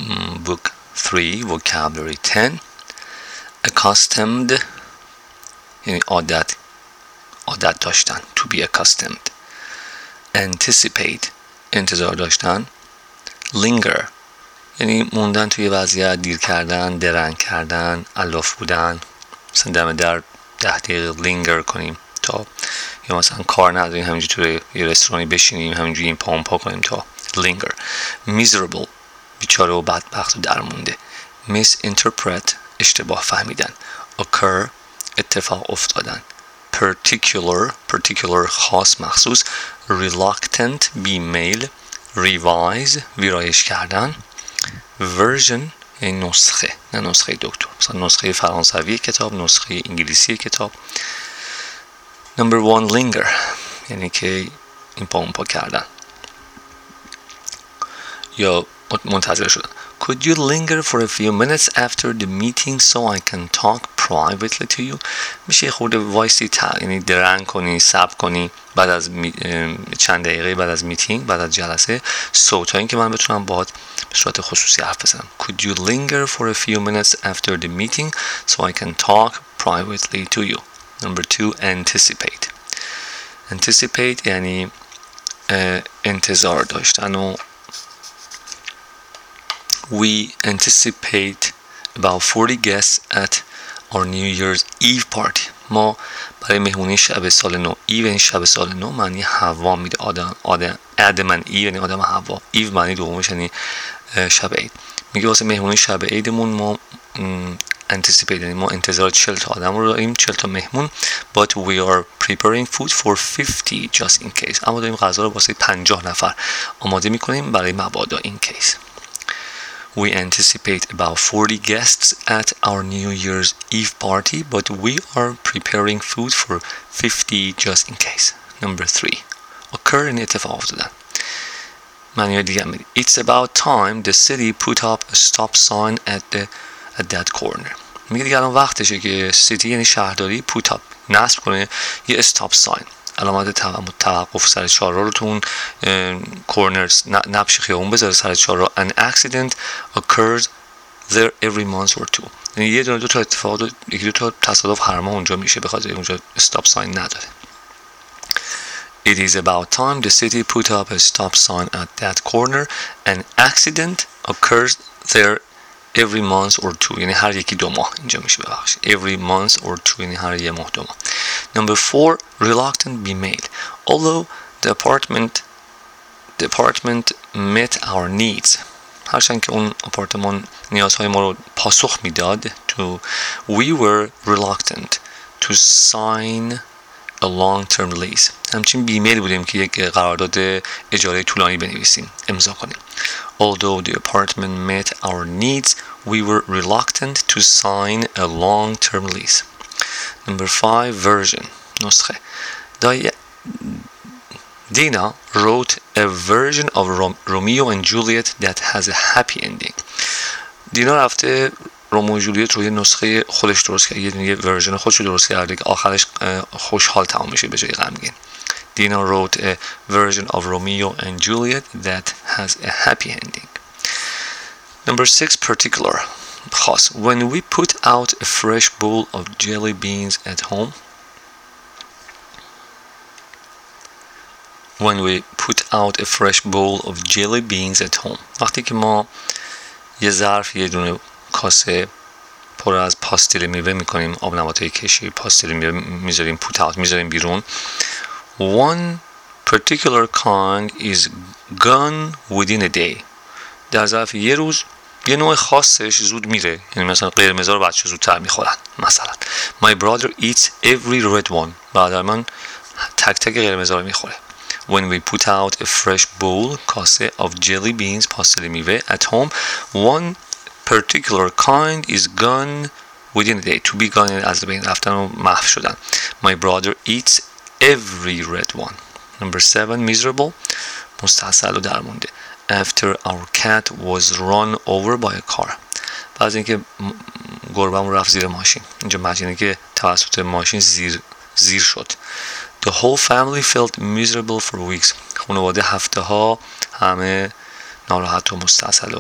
Book 3 Vocabulary 10 Accustomed یعنی عادت داشتن to be accustomed. Anticipate انتظار داشتن. Linger یعنی موندن توی وضعیت، دیر کردن، درنگ کردن، الاف بودن. مثلا دم در 10 دقیقه لینگر کنیم تا، یا مثلا کار نداریم همینجوری توی یه رستورانی بشینیم همینجوری این پا کنیم تا لینگر. Miserable بیچاره و بدبخت و درمونده. Misinterpret اشتباه فهمیدن. Occur اتفاق افتادن. Particular خاص مخصوص. Reluctant بیمیل. Revise ویرایش کردن. Version یعنی نسخه، نه نسخه دکتر، مثلا نسخه فرانسوی کتاب، نسخه انگلیسی کتاب. Number 1 linger یعنی که این پا کردن یا منتظر شدن. Could you linger for a few minutes after the meeting so I can talk privately to you؟ میشه خورده وایسی یعنی درنگ کنی، صبر کنی بعد از چند دقیقه بعد از میتینگ، بعد از جلسه، تا اینکه من بتونم باهات به صورت خصوصی حرف بزنم. Could you linger for a few minutes after the meeting so I can talk privately to you? Number 2 anticipate یعنی انتظار داشتن و We anticipate about 40 guests at our New Year's Eve party. ما برای مهمونی شب سال نو، ایو یعنی شب سال نو معنی هوا میده، آدم ایو یعنی آدم هوا، ایو معنی دومش یعنی شب عید. میگه واسه مهمونی شب عیدمون ما anticipate یعنی ما انتظار 40 تا آدم رو داریم، 40 تا مهمون. But we are preparing food for 50 just in case. اما داریم غذا رو واسه 50 نفر آماده میکنیم برای مبادا in case. We anticipate about 40 guests at our New Year's Eve party, but we are preparing food for 50 just in case. Number 3 occur in اتفاق افتادن. معنی دیگه میدی. It's about time the city put up a stop sign at that corner. میگه دیگه الان وقتشه که city یعنی شهرداری put up نصب کنه یه stop sign، علامت توقف سر چهارراه رو تو اون کورنرز نبش خیابون بذاره سر چهارراه. An accident occurs there every month or two. یعنی یه دو تا اتفاق یکی دو تا تصادف هر ماه اونجا میشه به خاطر اونجا stop sign نداره. It is about time the city put up a stop sign at that corner. An accident occurs there every month or two یعنی هر یکی 2 ماه اینجا میشه ببخشید. Every month or two یعنی هر یه ماه 2 ماه. Number 4 reluctant بیمیل. Although the apartment met our needs. هرچند که اون آپارتمان نیازهای ما رو پاسخ میداد we were reluctant to sign a long-term lease. همچنین بیمیل بودیم که یک قرارداد اجاره طولانی بنویسیم، امضا کنیم. Although the apartment met our needs, we were reluctant to sign a long-term lease. Number 5 version نسخه. Dina wrote a version of Romeo and Juliet that has a happy ending. دینا رفته رومئو و جولیت رو یه نسخه خودش درست کرد، یه ورژن خودش رو درست کرده که آخرش خوشحال تمام میشه به جای غمگین. Dina wrote a version of Romeo and Juliet that has a happy ending. Number 6 particular خاص. When we put out a fresh bowl of jelly beans at home. When we put out a fresh bowl of jelly beans at home. وقتی که ما یه ظرف یه دونه کاسه پر از پاستیل میوه میکنیم، آب نباتای کشی پاستیل میوه میذاریم put out میذاریم بیرون. One particular kind is gone within a day. در ظرف یه روز یه نوع خاصش زود میره، یعنی مثلا قرمزا رو بچه زودتر میخورن. مثلا My brother eats every red one. برادر من تک تک قرمزا رو میخوره. When we put out a fresh bowl کاسه of jelly beans پاستیل میوه at home, one particular kind is gone within a day. To be gone از بین رفتن و محو شدن. My brother eats every red one. Number 7 miserable مستحصل و درمونده. After our cat was run over by a car. بعد اینکه گربه‌مون رفت زیر ماشین. اینجا معنی که توسط ماشین زیر شد. The whole family felt miserable for weeks. خانواده هفته ها همه ناراحت و مستحصل و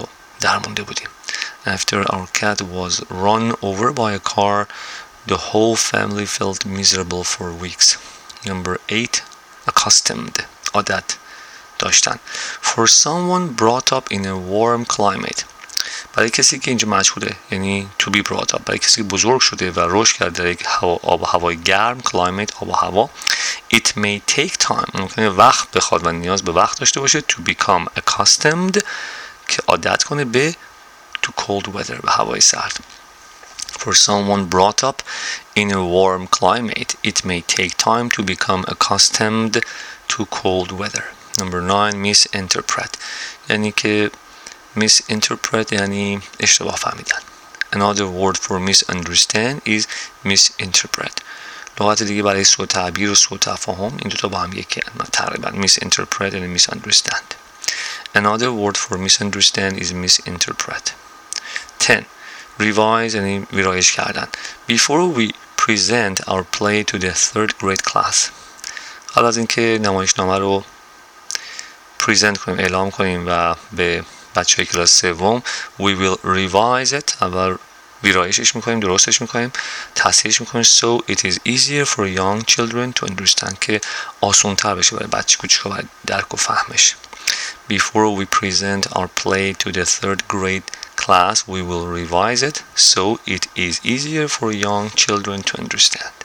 درمونده بودیم. After our cat was run over by a car, the whole family felt miserable for weeks. Number 8. Accustomed. عادت داشتن. For someone brought up in a warm climate. برای کسی که اینجا مجهوله یعنی to be brought up، برای کسی که بزرگ شده و رشد کرده در یک آب و هوای گرم، climate آب و هوا، it may take time، ممکنه وقت بخواد و نیاز به وقت داشته باشه to become accustomed، که عادت کنه به to cold weather، به هوای سرد. For someone brought up in a warm climate, it may take time to become accustomed to cold weather. Number 9. Misinterpret. یعنی که misinterpret یعنی اشتباه فهمیدن. Another word for misunderstand is misinterpret. لغت دیگه برای سوء تعبیر و سوء تفاهم این دوتا با هم یکی هستند تقریبا. Misinterpret and misunderstand. Another word for misunderstand is misinterpret. 10. Revise یعنی ویرایش کردن. Before we present our play to the third grade class. قبل از اینکه نمایشنامه رو present کنیم، اعلام کنیم و به بچه کلاس سوم، we will revise it، اول ویرایشش میکنیم، درستش میکنیم، تصحیحش میکنیم so it is easier for young children to understand، که آسان تر بشه برای بچه کوچیکا برای درک و فهمش. Before we present our play to the third grade class, we will revise it so it is easier for young children to understand.